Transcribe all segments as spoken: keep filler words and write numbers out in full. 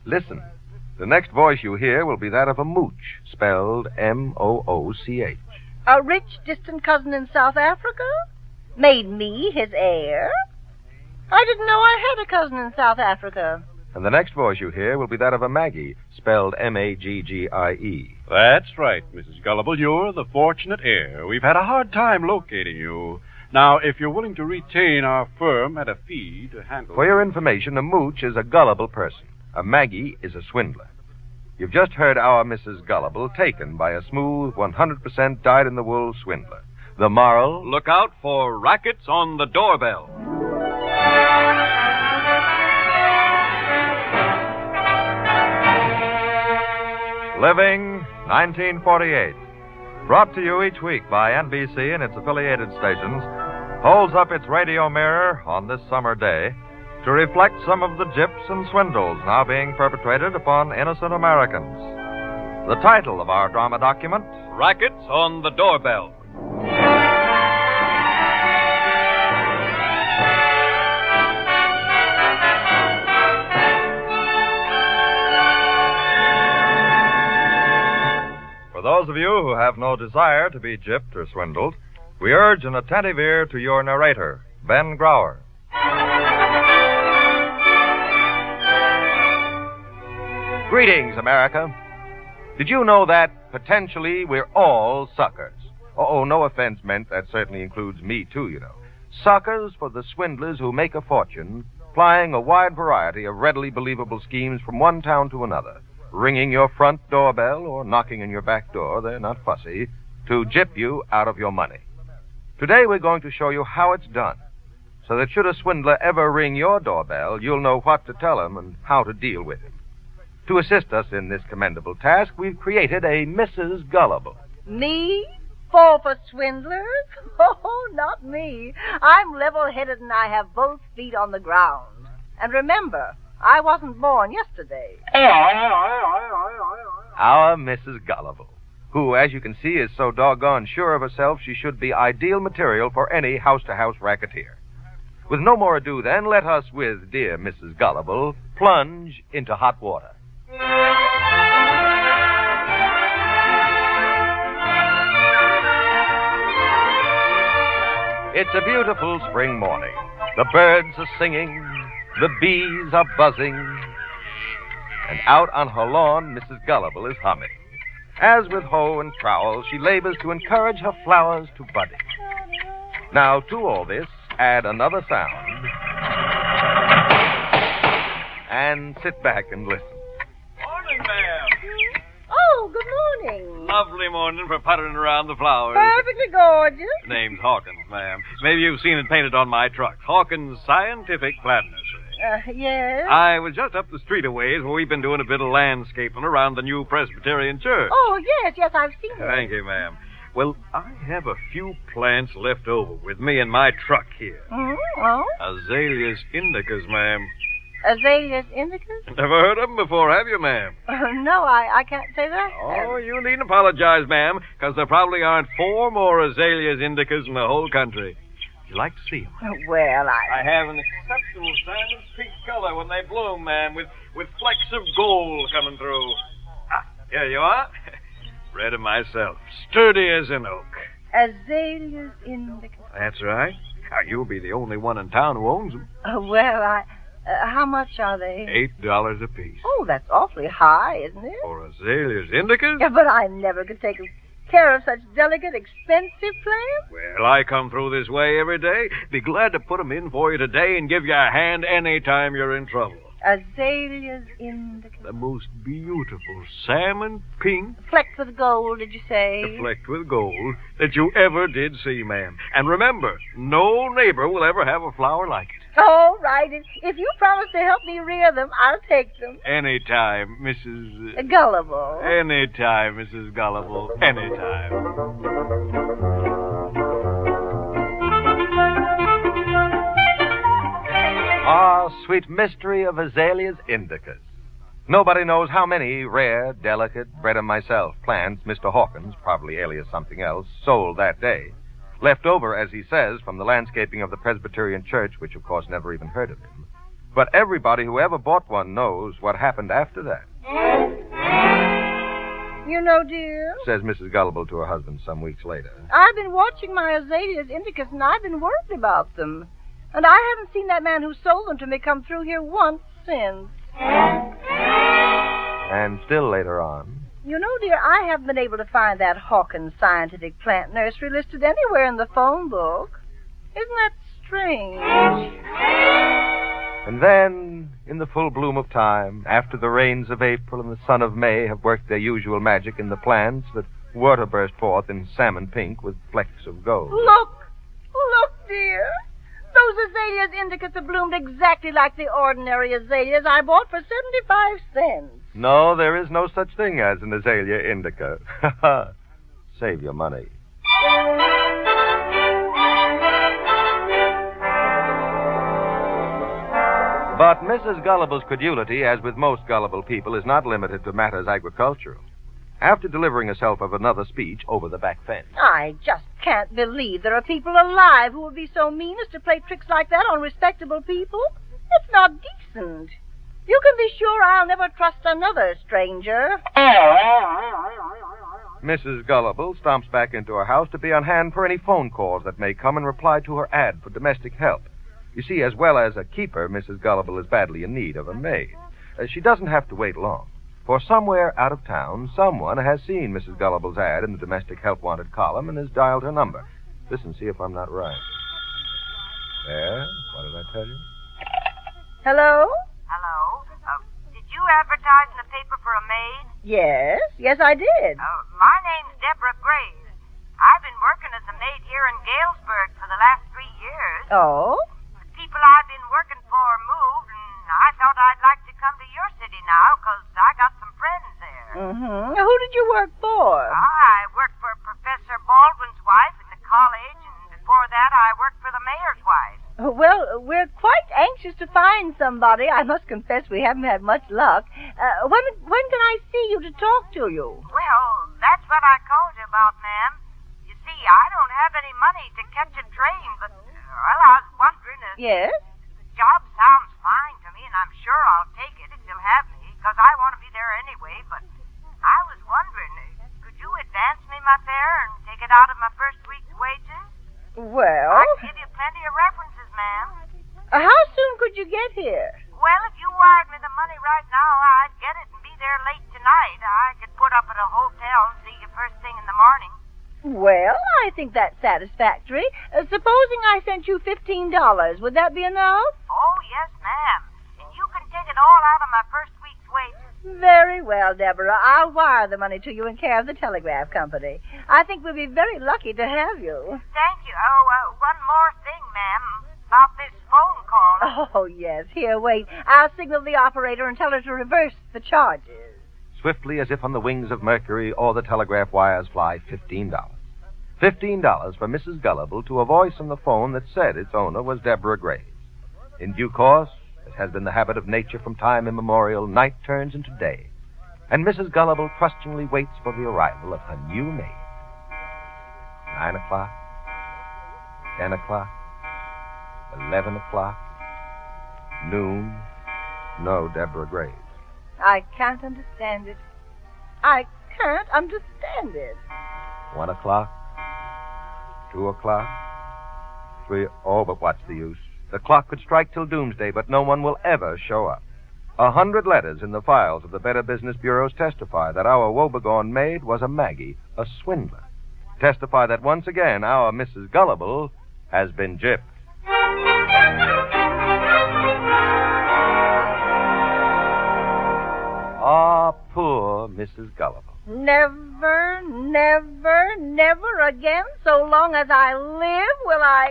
Listen. The next voice you hear will be that of a mooch, spelled M O O C H. A rich, distant cousin in South Africa? Made me his heir? I didn't know I had a cousin in South Africa. And the next voice you hear will be that of a Maggie, spelled M A G G I E. That's right, Missus Gullible. You're the fortunate heir. We've had a hard time locating you. Now, if you're willing to retain our firm at a fee to handle... For your information, a mooch is a gullible person. A Maggie is a swindler. You've just heard our Missus Gullible taken by a smooth, one hundred percent dyed-in-the-wool swindler. The moral... Look out for rackets on the doorbell. Living, nineteen forty-eight. Brought to you each week by N B C and its affiliated stations, holds up its radio mirror on this summer day to reflect some of the gyps and swindles now being perpetrated upon innocent Americans. The title of our drama document, Rackets on the Doorbell. For those of you who have no desire to be gypped or swindled, we urge an attentive ear to your narrator, Ben Grauer. Greetings, America. Did you know that, potentially, we're all suckers? Oh, oh, no offense meant. That certainly includes me, too, you know. Suckers for the swindlers who make a fortune plying a wide variety of readily believable schemes from one town to another, ringing your front doorbell or knocking on your back door, they're not fussy, to gyp you out of your money. Today we're going to show you how it's done, so that should a swindler ever ring your doorbell, you'll know what to tell him and how to deal with him. To assist us in this commendable task, we've created a Missus Gullible. Me? Fall for swindlers? Oh, not me. I'm level-headed and I have both feet on the ground. And remember, I wasn't born yesterday. Our Missus Gullible, who, as you can see, is so doggone sure of herself she should be ideal material for any house-to-house racketeer. With no more ado, then, let us, with dear Missus Gullible, plunge into hot water. It's a beautiful spring morning. The birds are singing, the bees are buzzing, and out on her lawn, Missus Gullible is humming. As with hoe and trowel, she labors to encourage her flowers to budding. Now, to all this, add another sound, and sit back and listen. Morning, ma'am. Oh, good morning. Lovely morning for puttering around the flowers. Perfectly gorgeous. Name's Hawkins, ma'am. Maybe you've seen it painted on my truck. Hawkins Scientific Plant Nursery. Uh, yes? I was just up the street a ways where we've been doing a bit of landscaping around the new Presbyterian church. Oh, yes, yes, I've seen it. Thank you, ma'am. Well, I have a few plants left over with me in my truck here. Mm-hmm. Oh? Azaleas indicas, ma'am. Azaleas indicas? Never heard of them before, have you, ma'am? Uh, no, I, I can't say that. Oh, you needn't apologize, ma'am, because there probably aren't four more azaleas indicas in the whole country. Would you like to see them? Uh, well, I... I have an exceptional salmon pink color when they bloom, ma'am, with, with flecks of gold coming through. Ah, here you are. Bred 'em myself. Sturdy as an oak. Azaleas indicas. That's right. Now, you'll be the only one in town who owns them. Uh, well, I... Uh, how much are they? Eight dollars apiece. Oh, that's awfully high, isn't it? For azaleas indicas? Yeah, but I never could take care of such delicate, expensive plants. Well, I come through this way every day. Be glad to put 'em in for you today and give you a hand any time you're in trouble. Azaleas indicas. The most beautiful salmon pink, Flecked with gold, did you say? flecked with gold, that you ever did see, ma'am. And remember, no neighbor will ever have a flower like it. All right. If, if you promise to help me rear them, I'll take them. Anytime, Missus Gullible. Anytime, Missus Gullible. Anytime. Ah, sweet mystery of azaleas indicas. Nobody knows how many rare, delicate, bred 'em myself plants Mister Hawkins, probably alias something else, sold that day. Left over, as he says, from the landscaping of the Presbyterian church, which of course never even heard of him. But everybody who ever bought one knows what happened after that. You know, dear, Says Missus Gullible to her husband some weeks later. I've been watching my azaleas indicas, and I've been worried about them. And I haven't seen that man who sold them to me come through here once since. And still later on. You know, dear, I haven't been able to find that Hawkins Scientific Plant Nursery listed anywhere in the phone book. Isn't that strange? And then, in the full bloom of time, after the rains of April and the sun of May have worked their usual magic in the plants that were to burst forth in salmon pink with flecks of gold. Look! Look, dear! Those azaleas indicas have bloomed exactly like the ordinary azaleas I bought for seventy-five cents. No, there is no such thing as an azalea indica. Save your money. But Missus Gullible's credulity, as with most gullible people, is not limited to matters agricultural. After delivering herself of another speech over the back fence. I just can't believe there are people alive who would be so mean as to play tricks like that on respectable people. It's not decent. You can be sure I'll never trust another stranger. Missus Gullible stomps back into her house to be on hand for any phone calls that may come in reply to her ad for domestic help. You see, as well as a keeper, Missus Gullible is badly in need of a maid. Uh, she doesn't have to wait long. For somewhere out of town, someone has seen Missus Gullible's ad in the domestic help wanted column and has dialed her number. Listen, see if I'm not right. There? What did I tell you? Hello? Hello? Uh, did you advertise in the paper for a maid? Yes, yes, I did. Uh, my name's Deborah Graves. I've been working as a maid here in Galesburg for the last three years. Oh? The people I've been working for moved, and I thought I'd like to come to your city now, because I got some friends there. Mm-hmm. Who did you work for? I worked for Professor Baldwin's wife in the college, and before that I worked for the mayor's wife. Well, we're quite anxious to find somebody. I must confess we haven't had much luck. Uh, when when can I see you to talk to you? Well, that's what I called you about, ma'am. You see, I don't have any money to catch a train, but, well, I was wondering if... Yes? The job sounds fine to me, and I'm sure I'll take it if you'll have me, because I want to be there anyway, but I was wondering, could you advance me my fare and take it out of my first week's wages? Well... I can give you plenty of references, ma'am. Uh, how soon could you get here? Well, if you wired me the money right now, I'd get it and be there late tonight. I could put up at a hotel and see you first thing in the morning. Well, I think that's satisfactory. Uh, supposing I sent you fifteen dollars, would that be enough? Oh, yes, ma'am. And you can take it all out of my first week's wages. Very well, Deborah. I'll wire the money to you in care of the telegraph company. I think we'll be very lucky to have you. Thank you. Oh, uh, one more thing, ma'am, about this phone call. Oh, yes. Here, wait. I'll signal the operator and tell her to reverse the charges. Swiftly as if on the wings of Mercury or the telegraph wires fly fifteen dollars. Fifteen dollars for Missus Gullible to a voice on the phone that said its owner was Deborah Graves. In due course, as has been the habit of nature from time immemorial, night turns into day, and Missus Gullible trustingly waits for the arrival of her new maid. Nine o'clock, ten o'clock, eleven o'clock, noon, no Deborah Graves. I can't understand it. I can't understand it. One o'clock, two o'clock, three... Oh, but what's the use? The clock could strike till doomsday, but no one will ever show up. A hundred letters in the files of the Better Business Bureaus testify that our woebegone maid was a Maggie, a swindler. Testify that once again our Missus Gullible has been gypped. Ah, poor Missus Gullible. Never, never, never again, so long as I live, will I...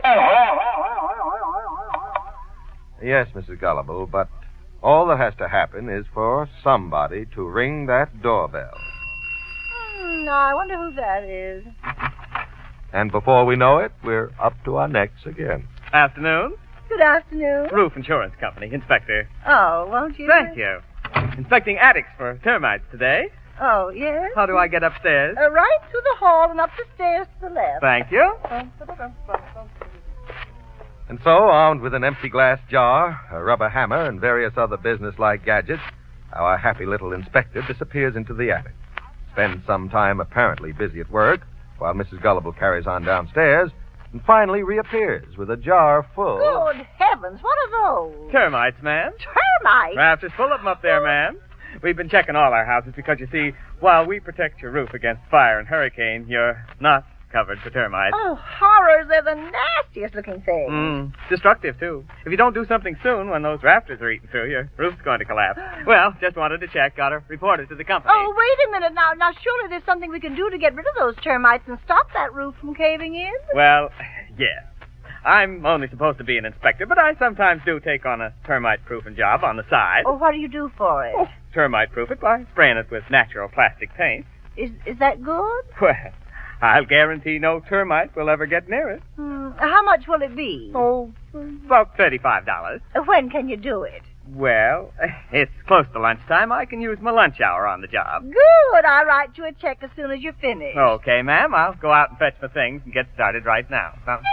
Yes, Missus Gullible, but all that has to happen is for somebody to ring that doorbell. Hmm, I wonder who that is. And before we know it, we're up to our necks again. Afternoon. Good afternoon. Roof Insurance Company, Inspector. Oh, won't you? Thank you. Inspecting attics for termites today. Oh, yes? How do I get upstairs? Uh, right through the hall and up the stairs to the left. Thank you. And so, armed with an empty glass jar, a rubber hammer, and various other business-like gadgets, our happy little inspector disappears into the attic, spends some time apparently busy at work, while Missus Gullible carries on downstairs, and finally reappears with a jar full... Good heavens, what are those? Termites, ma'am. Termites? Perhaps it's full of them up there, ma'am. We've been checking all our houses because, you see, while we protect your roof against fire and hurricane, you're not covered for termites. Oh, horrors, they're the nastiest looking things. Mm, destructive, too. If you don't do something soon, when those rafters are eating through, your roof's going to collapse. Well, just wanted to check. Got to report it to the company. Oh, wait a minute now. Now, surely there's something we can do to get rid of those termites and stop that roof from caving in? Well, yes. I'm only supposed to be an inspector, but I sometimes do take on a termite-proofing job on the side. Oh, what do you do for it? Oh, termite-proof it by spraying it with natural plastic paint. Is is that good? Well, I'll guarantee no termite will ever get near it. Hmm. How much will it be? Oh, about thirty-five dollars. When can you do it? Well, it's close to lunchtime. I can use my lunch hour on the job. Good. I'll write you a check as soon as you're finished. Okay, ma'am. I'll go out and fetch my things and get started right now. Sounds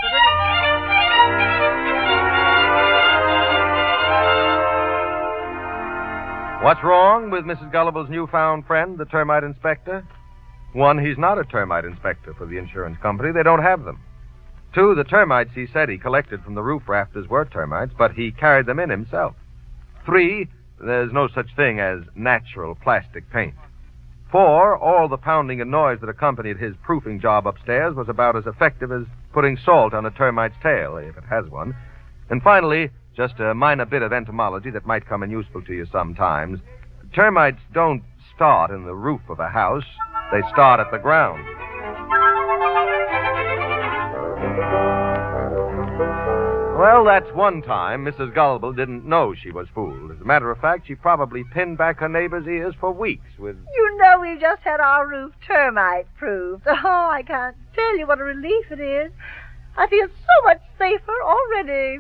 What's wrong with Missus Gullible's newfound friend, the termite inspector? One, he's not a termite inspector for the insurance company. They don't have them. Two, the termites he said he collected from the roof rafters were termites, but he carried them in himself. Three, there's no such thing as natural plastic paint. Four, all the pounding and noise that accompanied his proofing job upstairs was about as effective as putting salt on a termite's tail, if it has one. And finally, just a minor bit of entomology that might come in useful to you sometimes. Termites don't start in the roof of a house. They start at the ground. Well, that's one time Missus Gullible didn't know she was fooled. As a matter of fact, she probably pinned back her neighbor's ears for weeks with... You know we've just had our roof termite-proofed. Oh, I can't tell you what a relief it is. I feel so much safer already.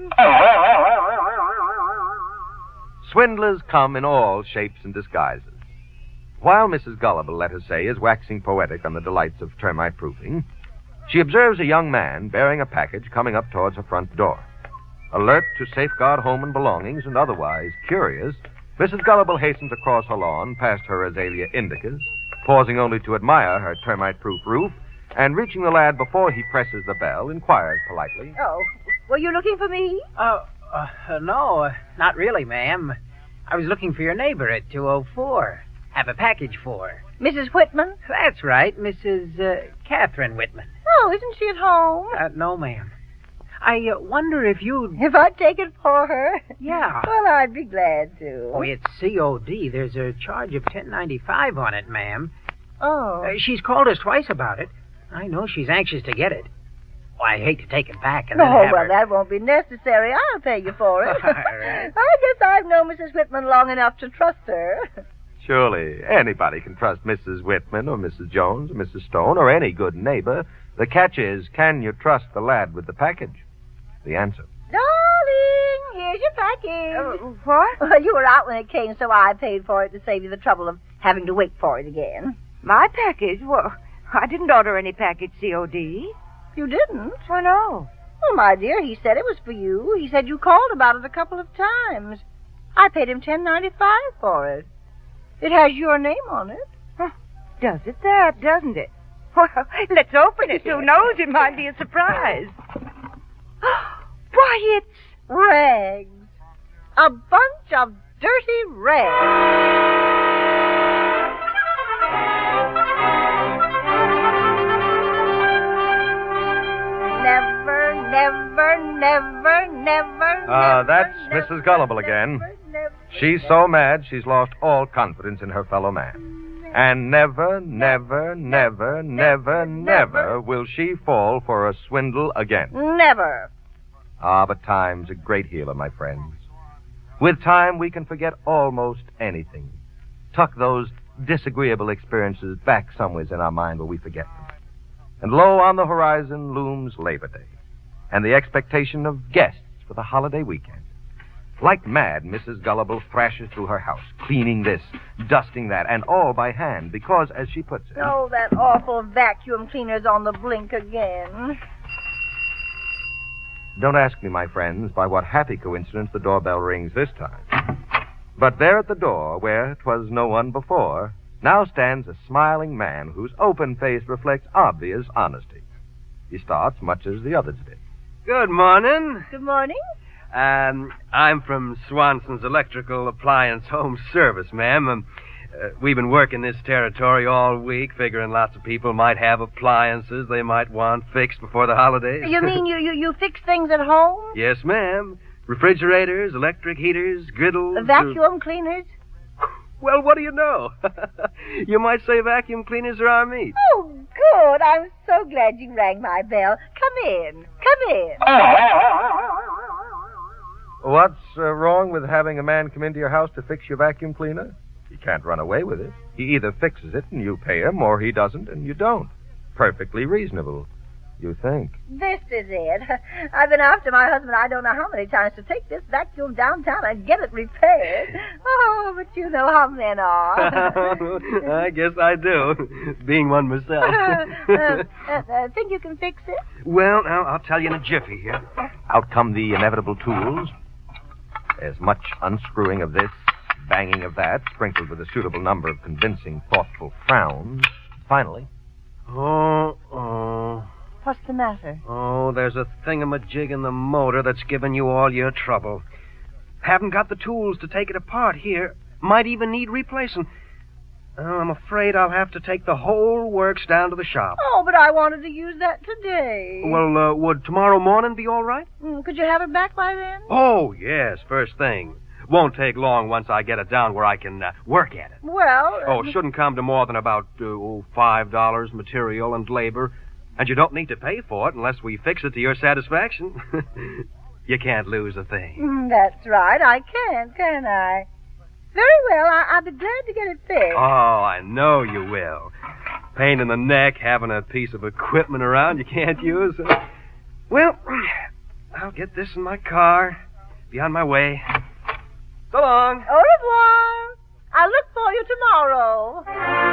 Swindlers come in all shapes and disguises. While Missus Gullible, let us say, is waxing poetic on the delights of termite proofing, she observes a young man bearing a package coming up towards her front door. Alert to safeguard home and belongings and otherwise curious, Missus Gullible hastens across her lawn past her azalea indicas, pausing only to admire her termite-proof roof, and reaching the lad before he presses the bell, inquires politely. Oh, were you looking for me? Oh, uh, no, uh, not really, ma'am. I was looking for your neighbor at two oh four. Have a package for her. Missus Whitman? That's right, Missus Uh, Catherine Whitman. Oh, isn't she at home? Uh, no, ma'am. I uh, wonder if you'd... If I'd take it for her? Yeah. Well, I'd be glad to. Oh, it's C O D. There's a charge of ten ninety-five on it, ma'am. Oh. Uh, she's called us twice about it. I know she's anxious to get it. Oh, I hate to take it back and No, then have well, her... that won't be necessary. I'll pay you for it. All right. I guess I've known Missus Whitman long enough to trust her. Surely, anybody can trust Missus Whitman or Missus Jones or Missus Stone or any good neighbor. The catch is, can you trust the lad with the package? The answer. Darling, here's your package. Uh, what? Well, you were out when it came, so I paid for it to save you the trouble of having to wait for it again. My package? Well, I didn't order any package C O D. You didn't? Oh, no. Well, my dear, he said it was for you. He said you called about it a couple of times. I paid him ten ninety-five for it. It has your name on it. Huh. Does it that, doesn't it? Well, let's open it. Who knows? It might be a surprise. Why, it's... Rags. A bunch of dirty rags. Never, never, never, never, Ah, never, that's never, Missus Gullible again. never, never, She's so mad she's lost all confidence in her fellow man. And never, never, never, never, never will she fall for a swindle again. Never. Ah, but time's a great healer, my friends. With time, we can forget almost anything. Tuck those disagreeable experiences back somewheres in our mind where we forget them. And lo, on the horizon looms Labor Day, and the expectation of guests for the holiday weekend. Like mad, Missus Gullible thrashes through her house, cleaning this, dusting that, and all by hand, because, as she puts it... Oh, that awful vacuum cleaner's on the blink again. Don't ask me, my friends, by what happy coincidence the doorbell rings this time. But there at the door, where 'twas no one before, now stands a smiling man whose open face reflects obvious honesty. He starts much as the others did. Good morning. Good morning. Um, I'm from Swanson's Electrical Appliance Home Service, ma'am. Um, uh, we've been working this territory all week, figuring lots of people might have appliances they might want fixed before the holidays. You mean you, you, you fix things at home? Yes, ma'am. Refrigerators, electric heaters, griddles... Uh, vacuum cleaners? Well, what do you know? You might say vacuum cleaners are our meat. Oh, good. I'm so glad you rang my bell. Come in. Come in. What's uh, wrong with having a man come into your house to fix your vacuum cleaner? He can't run away with it. He either fixes it and you pay him, or he doesn't and you don't. Perfectly reasonable, you think. This is it. I've been after my husband I don't know how many times to take this vacuum downtown and get it repaired. Oh, but you know how men are. I guess I do, being one myself. uh, uh, uh, think you can fix it? Well, now, I'll tell you in a jiffy here. Out come the inevitable tools. There's much unscrewing of this, banging of that, sprinkled with a suitable number of convincing, thoughtful frowns. Finally... Oh, oh... What's the matter? Oh, there's a thingamajig in the motor that's given you all your trouble. Haven't got the tools to take it apart here. Might even need replacing. Oh, I'm afraid I'll have to take the whole works down to the shop. Oh, but I wanted to use that today. Well, uh, would tomorrow morning be all right? Mm, could you have it back by then? Oh, yes, first thing. Won't take long once I get it down where I can uh, work at it. Well... Oh, shouldn't come to more than about uh, oh, five dollars material and labor. And you don't need to pay for it unless we fix it to your satisfaction. You can't lose a thing. Mm, that's right. I can't, can I? Very well. I- I'll be glad to get it fixed. Oh, I know you will. Pain in the neck having a piece of equipment around you can't use. Well, I'll get this in my car. Be on my way. So long. Au revoir. I'll look for you tomorrow.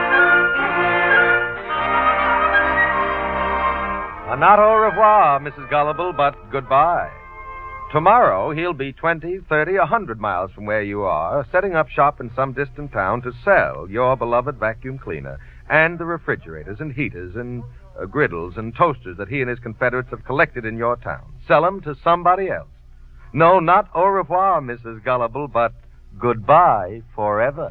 Uh, not au revoir, Missus Gullible, but goodbye. Tomorrow he'll be twenty, thirty, a hundred miles from where you are, setting up shop in some distant town to sell your beloved vacuum cleaner and the refrigerators and heaters and uh, griddles and toasters that he and his confederates have collected in your town. Sell them to somebody else. No, not au revoir, Missus Gullible, but goodbye forever.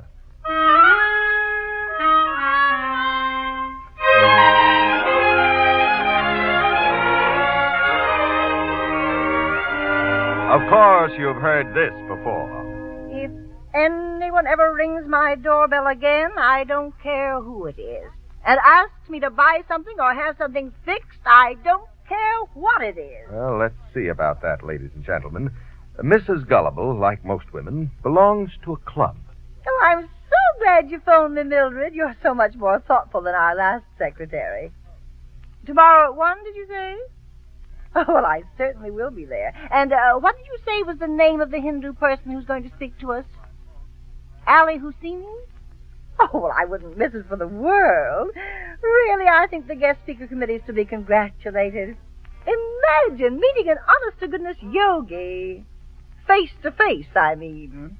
Of course, you've heard this before. If anyone ever rings my doorbell again, I don't care who it is, and asks me to buy something or have something fixed, I don't care what it is. Well, let's see about that, ladies and gentlemen. Missus Gullible, like most women, belongs to a club. Oh, I'm so glad you phoned me, Mildred. You're so much more thoughtful than our last secretary. Tomorrow at one, did you say? Oh, well, I certainly will be there. And uh, what did you say was the name of the Hindu person who's going to speak to us? Ali Husseini? Oh, well, I wouldn't miss it for the world. Really, I think the guest speaker committee is to be congratulated. Imagine meeting an honest-to-goodness yogi. Face to face, I mean.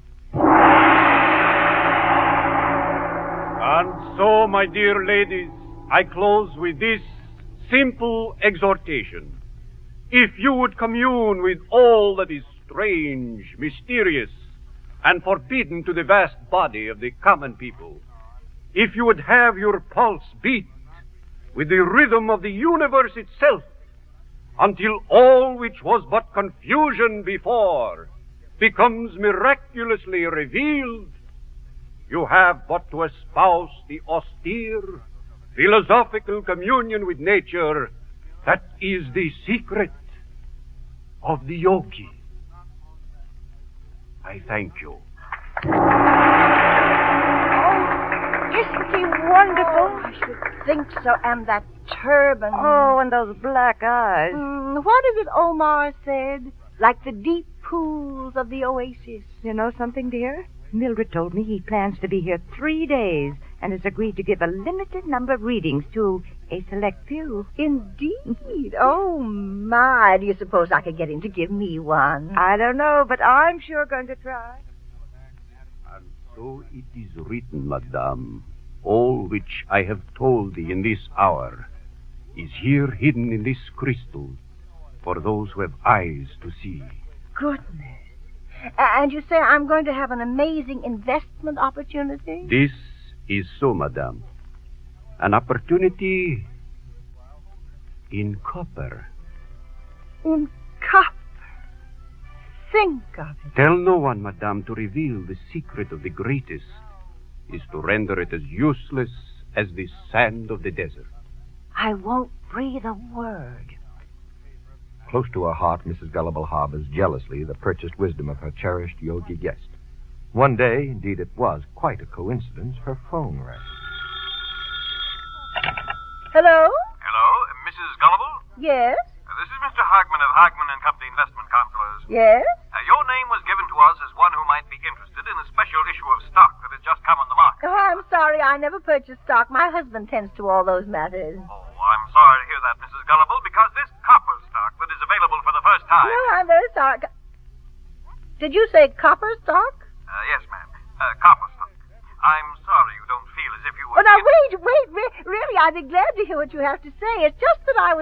And so, my dear ladies, I close with this simple exhortation. If you would commune with all that is strange, mysterious, and forbidden to the vast body of the common people, if you would have your pulse beat with the rhythm of the universe itself, until all which was but confusion before becomes miraculously revealed, you have but to espouse the austere, philosophical communion with nature that is the secret of the yogi. I thank you. Isn't he wonderful? I should think so. And that turban. Oh, and those black eyes. Mm, what is it Omar said? Like the deep pools of the oasis. You know something, dear? Mildred told me he plans to be here three days and has agreed to give a limited number of readings to A select few. Indeed. Oh, my. Do you suppose I could get him to give me one? I don't know, but I'm sure going to try. And so it is written, madame. All which I have told thee in this hour is here hidden in this crystal for those who have eyes to see. Goodness. A- And you say I'm going to have an amazing investment opportunity? This is so, madame. An opportunity in copper. In copper. Think of it. Tell no one, madame, to reveal the secret of the greatest is to render it as useless as the sand of the desert. I won't breathe a word. Close to her heart, Missus Gullible harbors jealously the purchased wisdom of her cherished yogi guest. One day, indeed it was quite a coincidence, her phone rang. Hello? Hello, Missus Gullible? Yes? Uh, this is Mister Hagman of Hagman and Company Investment Counselors. Yes? Uh, your name was given to us as one who might be interested in a special issue of stock that has just come on the market. Oh, I'm sorry. I never purchased stock. My husband tends to all those matters. Oh, I'm sorry to hear that, Missus Gullible, because this copper stock that is available for the first time... No, I'm very sorry. Did you say copper stock? Uh, yes, ma'am. Uh, copper stock. I'm sorry you don't feel as if you were... Oh, now, wait, wait. Re- really, I'd be glad to hear what you have to say. It's just that I was...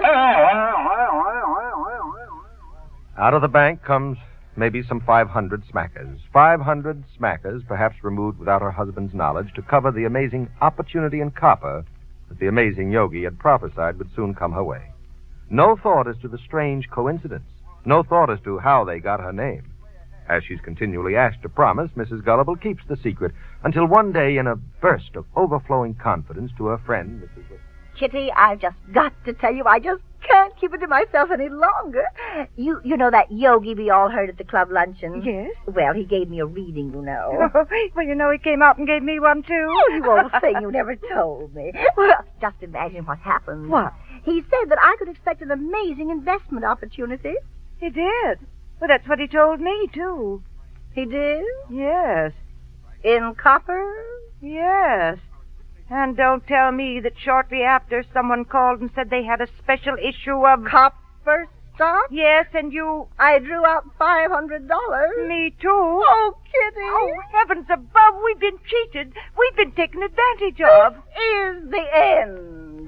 Out of the bank comes maybe some five hundred smackers. five hundred smackers, perhaps removed without her husband's knowledge, to cover the amazing opportunity in copper that the amazing yogi had prophesied would soon come her way. No thought as to the strange coincidence. No thought as to how they got her name. As she's continually asked to promise, Missus Gullible keeps the secret until one day, in a burst of overflowing confidence to her friend, Missus Kitty, I've just got to tell you, I just can't keep it to myself any longer. You you know that yogi we all heard at the club luncheon? Yes. Well, he gave me a reading, you know. Well, you know, he came out and gave me one, too. Oh, you old thing, you never told me. Well, just imagine what happened. What? He said that I could expect an amazing investment opportunity. He did. Well, that's what he told me, too. He did? Yes. In copper? Yes. And don't tell me that shortly after someone called and said they had a special issue of... Copper stock? Yes, and you... I drew out five hundred dollars. Me, too. Oh, Kitty. Oh, heavens above, we've been cheated. We've been taken advantage of. This is the end.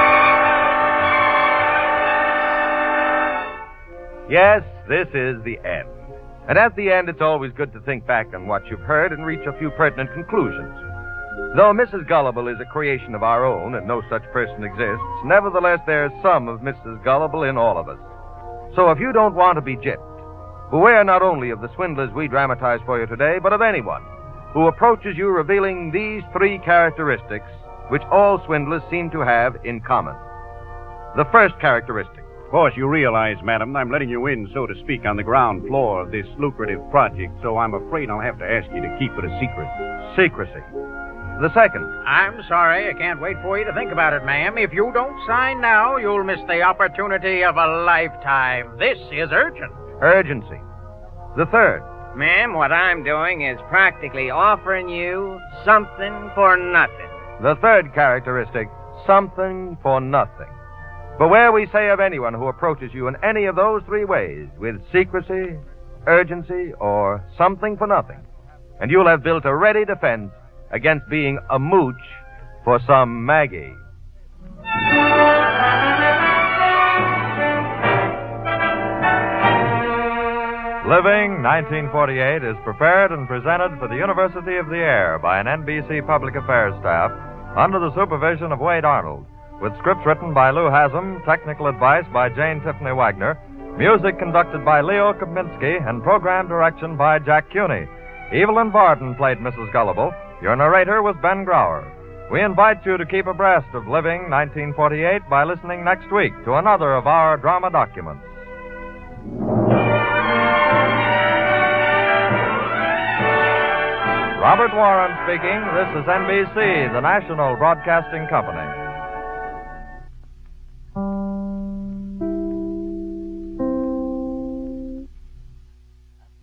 Yes, this is the end. And at the end, it's always good to think back on what you've heard and reach a few pertinent conclusions. Though Missus Gullible is a creation of our own and no such person exists, nevertheless there's some of Missus Gullible in all of us. So if you don't want to be gypped, beware not only of the swindlers we dramatize for you today, but of anyone who approaches you revealing these three characteristics which all swindlers seem to have in common. The first characteristic. Of course, you realize, madam, I'm letting you in, so to speak, on the ground floor of this lucrative project, so I'm afraid I'll have to ask you to keep it a secret. Secrecy. The second. I'm sorry. I can't wait for you to think about it, ma'am. If you don't sign now, you'll miss the opportunity of a lifetime. This is urgent. Urgency. The third. Ma'am, what I'm doing is practically offering you something for nothing. The third characteristic. Something for nothing. Beware, we say, of anyone who approaches you in any of those three ways, with secrecy, urgency, or something for nothing. And you'll have built a ready defense against being a mooch for some Maggie. Living nineteen forty-eight is prepared and presented for the University of the Air by an N B C Public Affairs staff under the supervision of Wade Arnold, with scripts written by Lou Haslam, technical advice by Jane Tiffany Wagner, music conducted by Leo Kaminsky, and program direction by Jack Cuny. Evelyn Varden played Missus Gullible. Your narrator was Ben Grauer. We invite you to keep abreast of Living nineteen forty-eight by listening next week to another of our drama documents. Robert Warren speaking. This is N B C, the national broadcasting company.